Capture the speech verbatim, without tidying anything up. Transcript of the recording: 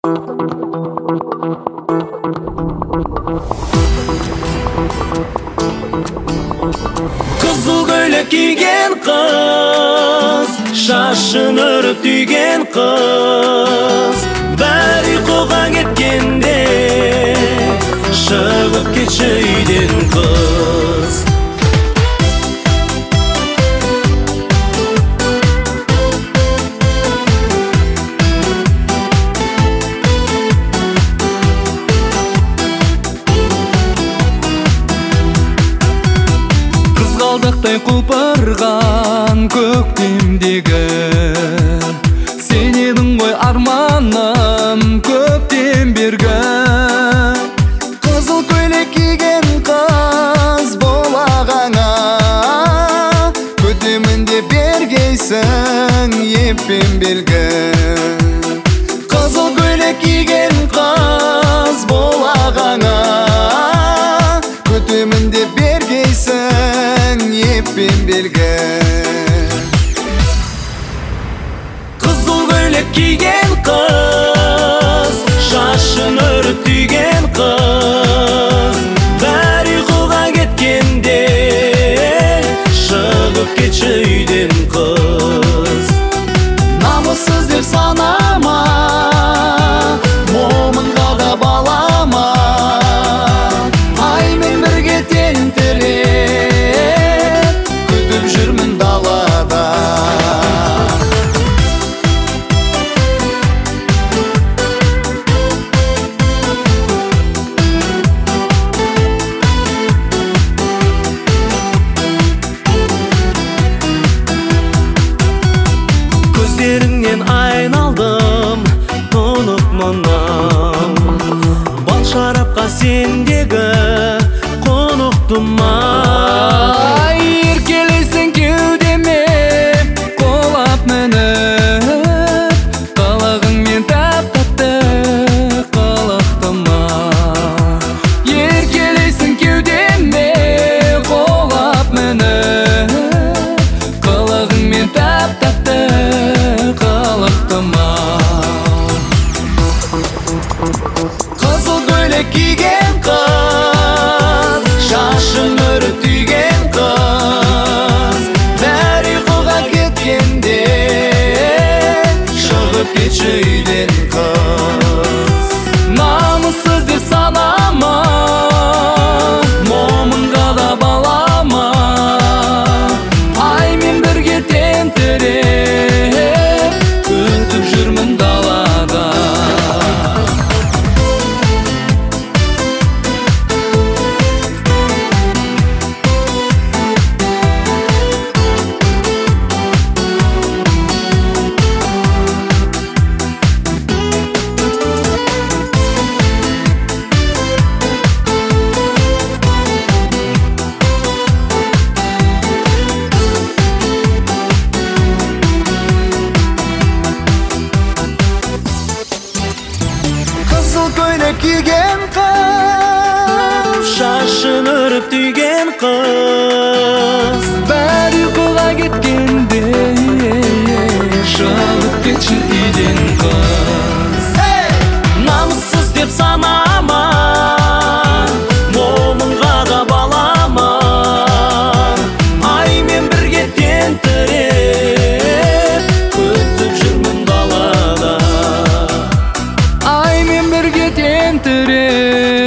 Kızıl göylek giygen kız, şaşın örüp tüygen kız, bari uyquga ketkende шығып кетші үйден kız. Қызғалдақтай құлпырған көктемдегі сен едің ғой арманым көптен бергі. Қызыл көйлек киген қыз болағаңа күтемін деп бергейсің еппен белгі. Қызыл көйлек киген қыз болағаңа күтемін деп бергейсің еппен белгі. Kızıl göylek giygen kız, şaşın örüp tüygen kız, bari uyquga ketkende шығып кетші үйден kız. Намыссыз деп санама, момынға да балама, аймен бірге тентіреп күтіп жүрмін далада. Көздеріңнен айналдым, тұнып мұнам, бал шарапқа сендегі қонықтым ма. Еркелесің кеудеме қолап мініп, қылығыңмен тәп-тәтті қылықтым ма. Еркелесің кеудеме қолап мініп, қылығыңмен тәп-тәтті қылықтым ма. Қызыл көйлек киген қыз, шашын өріп түйген қыз, бәрі uyquga кеткенде шығып кетші үйден kız. Намыссыз деп санама, момынға да балама, аймен бірге тентіреп күтіп жүрмін далада. Қызыл көйлек киген қыз, Шашын өріп түйген kız, бәрі uyquga кеткенде шығып кетші үйден kız. намыссыз деп санама, момынға да балама, аймен бірге тентіреп күтіп жүрмін далада. Аймен бірге тентіреп